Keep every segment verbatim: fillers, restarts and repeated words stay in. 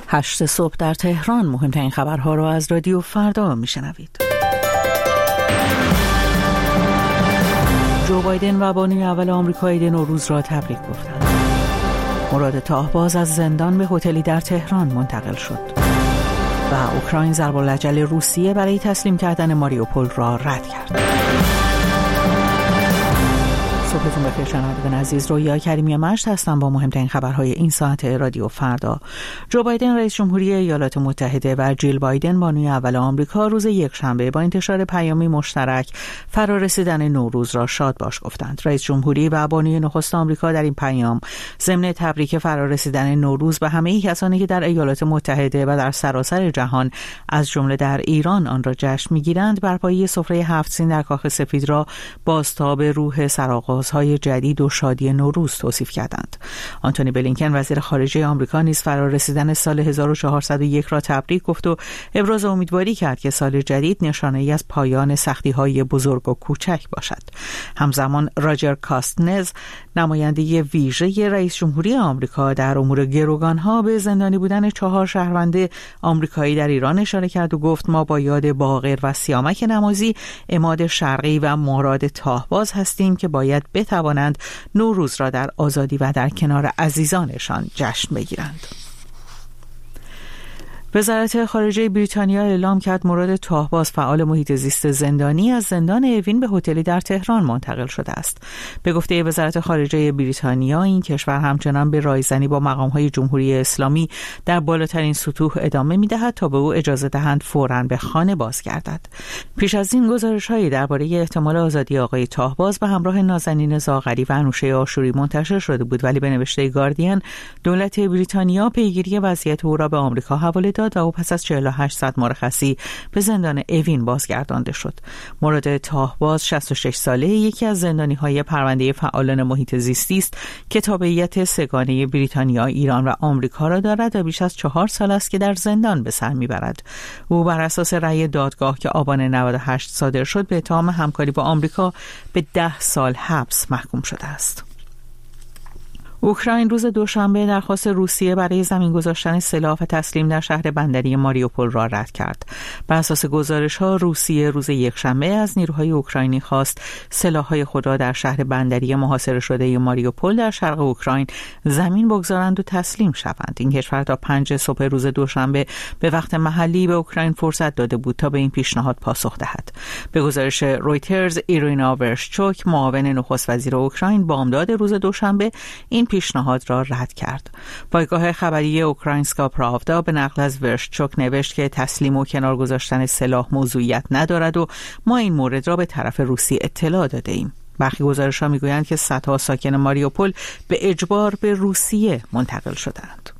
هشت صبح در تهران. مهمترین خبرها را از رادیو فردا میشنوید. جو بایدن و بانوی اول آمریکا عید نوروز را تبریک گفتند. مراد طاهباز از زندان به هتلی در تهران منتقل شد و اوکراین ضرب‌العجل روسیه برای تسلیم کردن ماریوپول را رد کرد. صبحتون بخیر شنوندگان عزیز، رویا کریمی مشت هستم با مهمترین خبرهای این ساعت رادیو فردا. جو بایدن رئیس جمهوری ایالات متحده و جیل بایدن بانوی اول آمریکا روز یکشنبه با انتشار پیامی مشترک فرارسیدن نوروز را شاد باش گفتند. رئیس جمهوری و بانوی نخست آمریکا در این پیام ضمن تبریک فرارسیدن نوروز به همه کسانی که در ایالات متحده و در سراسر جهان از جمله در ایران آن را جشن می‌گیرند، برپایی سفره هفت سین در کاخ سفید را بازتاب روح سرآغاز های جدید و شادی نوروز توصیف کردند. آنتونی بلینکن وزیر خارجه آمریکا نیز فرارسیدن سال هزار و چهارصد و یک را تبریک گفت و ابراز امیدواری کرد که سال جدید نشانه‌ای از پایان سختی‌های بزرگ و کوچک باشد. همزمان راجر کاستنز نماینده ویژه رئیس جمهوری آمریکا در امور گروگان‌ها به زندانی بودن چهار شهروند آمریکایی در ایران اشاره کرد و گفت ما با یاد باقر و سیامک نمازی، عماد شرقی و مراد طاهباز هستیم که باید بتوانند نوروز را در آزادی و در کنار عزیزانشان جشن بگیرند. وزارت خارجه بریتانیا اعلام کرد مراد طاهباز فعال محیط زیست زندانی از زندان اوین به هتلی در تهران منتقل شده است. به گفته وزارت خارجه بریتانیا این کشور همچنان به رایزنی با مقام‌های جمهوری اسلامی در بالاترین سطوح ادامه می‌دهد تا به او اجازه دهند فوراً به خانه بازگردد. پیش از این گزارش‌هایی درباره احتمال آزادی آقای طاهباز به همراه نازنین زاغری و انوشه آشوری منتشر شده بود، ولی به نوشته گاردین دولت بریتانیا پیگیری وضعیت او را به آمریکا حواله داد و او پس از چهل و هشت ساعت مرخصی به زندان اوین بازگردانده شد. مراد طاهباز شصت و شش ساله یکی از زندانی‌های پرونده فعالان محیط زیستی است که تابعیت سه‌گانه بریتانیا، ایران و آمریکا را دارد و بیش از چهار سال است که در زندان به سر میبرد. او بر اساس رأی دادگاه که آبان نود و هشت صادر شد به اتهام همکاری با آمریکا به ده سال حبس محکوم شده است. اوکراین روز دوشنبه درخواست روسیه برای زمین گذاشتن سلاح و تسلیم در شهر بندری ماریوپول را رد کرد. بر اساس گزارش‌ها روسیه روز یکشنبه از نیروهای اوکراینی خواست سلاح‌های خود را در شهر بندری محاصره شده ماریوپول در شرق اوکراین زمین بگذارند و تسلیم شوند. این کشور تا پنج صبح روز دوشنبه به وقت محلی به اوکراین فرصت داده بود تا به این پیشنهاد پاسخ دهد. به گزارش رویترز، ایرینا ورشچوک معاون نخست وزیر اوکراین بامداد روز دوشنبه این پیشنهاد را رد کرد. پایگاه خبری اوکراینسکا پراودا به نقل از ورشچوک نوشت که تسلیم و کنار گذاشتن سلاح موضوعیت ندارد و ما این مورد را به طرف روسیه اطلاع داده ایم. برخی گزارش‌ها می‌گویند که صدها ساکن ماریوپول به اجبار به روسیه منتقل شدند.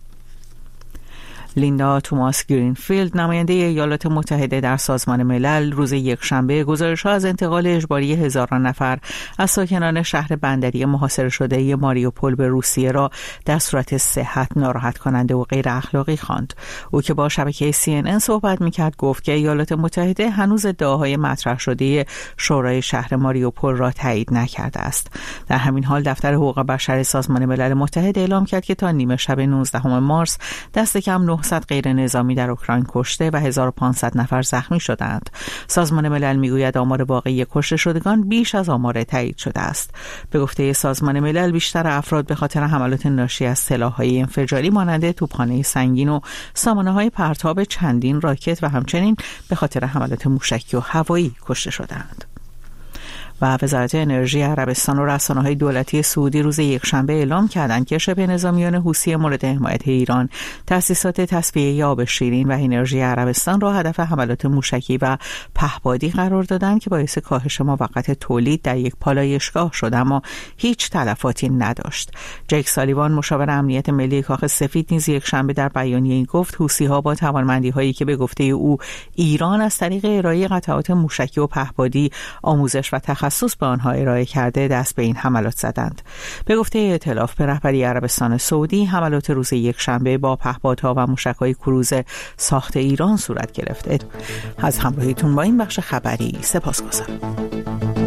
لیندا توماس گرینفیلد نماینده ایالات متحده در سازمان ملل روز یکشنبه گزارش‌ها از انتقال اجباری هزاران نفر از ساکنان شهر بندری محاصره شده ماریوپول به روسیه را در صورت صحت ناراحت کننده و غیر اخلاقی خواند. او که با شبکه سی ان ان صحبت می‌کرد گفت که ایالات متحده هنوز ادعاهای مطرح شده شورای شهر ماریوپول را تایید نکرده است. در همین حال دفتر حقوق بشر سازمان ملل متحد اعلام کرد که تا نیمه شب نوزدهم مارس دست کم نهصد غیر نظامی در اوکراین کشته و هزار و پانصد نفر زخمی شدند. سازمان ملل میگوید آمار واقعی کشته شدگان بیش از آمار تایید شده است. به گفته سازمان ملل بیشتر افراد به خاطر حملات ناشی از سلاح‌های انفجاری مانند توپخانه سنگین و سامانه‌های پرتاب چندین راکت و همچنین به خاطر حملات موشکی و هوایی کشته شدند. و وزارت انرژی عربستان و رسانه‌های دولتی سعودی روز یکشنبه اعلام کردند که شبه نظامیان حوثی مورد حمایت ایران تأسیسات تصفیه آب شیرین و انرژی عربستان را هدف حملات موشکی و پهپادی قرار دادند که باعث کاهش موقت تولید در یک پالایشگاه شد اما هیچ تلفاتی نداشت. جک سالیوان مشاور امنیت ملی کاخ سفید نیز یکشنبه در بیانیه‌ای گفت حوثی‌ها با توانمندی‌هایی که به گفته او ایران از طریق ارائه قطعات موشکی و پهپادی آموزش و تخصص به آنها ارائه کرده دست به این حملات زدند. به گفته ائتلاف به رهبری عربستان سعودی حملات روز یکشنبه با پهپادها و موشک‌های کروز ساخت ایران صورت گرفت. از همراهیتون با این بخش خبری سپاسگزارم.